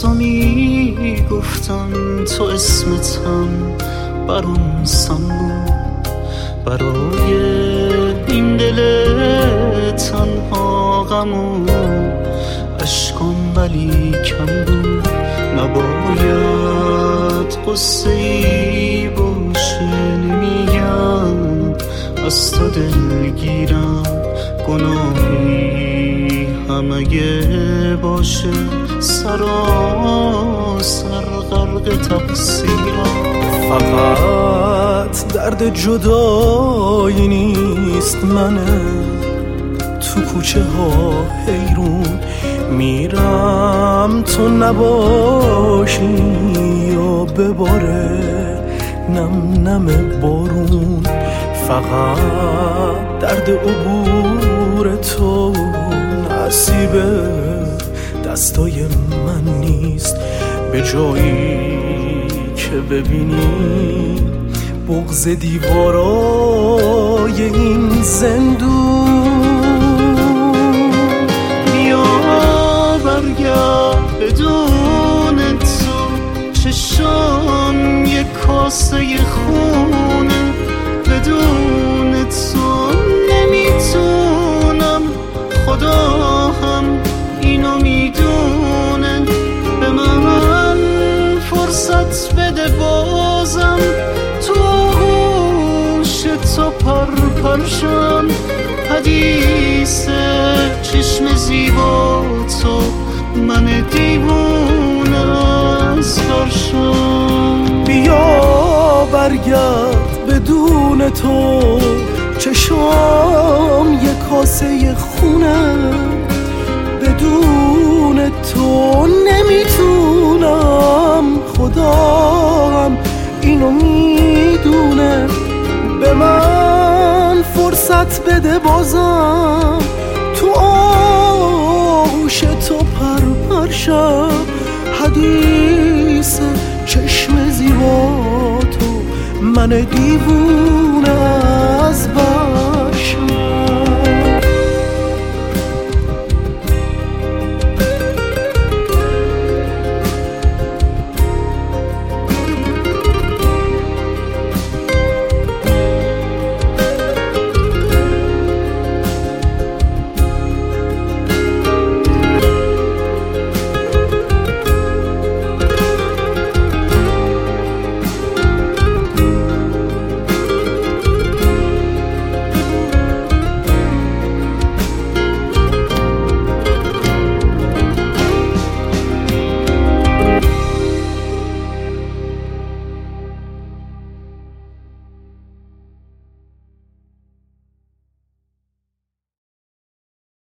تو میگفتم تو اسمتم برام سم بود، برای این دل تنها غم و اشکم ولی کم بود. نباید قصه ای باشه، نمیگم از تو دلگیرم، گناهی هم اگه باشه سراسر غرق تقصیرم. فقط درد جدایی نیست، منه تو کوچه ها حیرون میرم تو نباشی یا بباره نم نم بارون. فقط درد عبور تو نصیب دستای من نیست، به جایی که ببینی بغض دیوارای این زندون. بیا برگرد بدون تو چشام یک کاسه خونه، بدون تو نمیتونم، خدا هم اینو میدونه. به من فرصت بده بازم تو گوش تو پرپرشم، حدیث چشم زیبا تو من دیوونه از فرشم. بیا برگرد بدون تو چشام یک کاسه خونه، بدون تو نمیتونم، خدا هم اینو میدونه. به من فرصت بده بازم تو آغوش تو پرپرشم، حدیث چشم زیبا تو من دیوونه